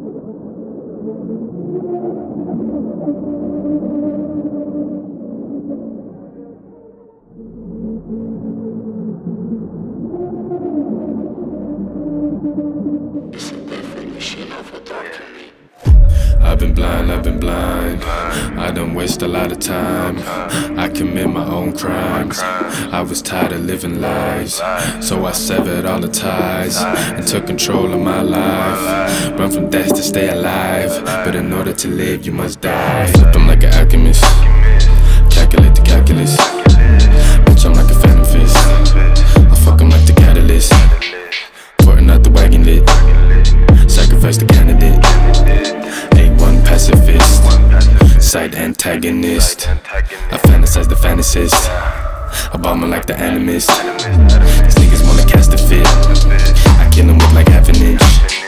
I've been blind. I done waste a lot of time. I commit my own crimes. I was tired of living lies, so I severed all the ties and took control of my life. Run from death to stay alive, but in order to live you must die. Flip them like an alchemist, calculate the calculus. Bitch, I'm like a phantom fist. I fuck 'em like the catalyst, putting out the wagon lit. Sacrifice the candidate. A1 pacifist, side antagonist. I fantasize the fantasist. I bomb 'em like the animist. These niggas wanna cast a fit. I kill 'em with like half an inch.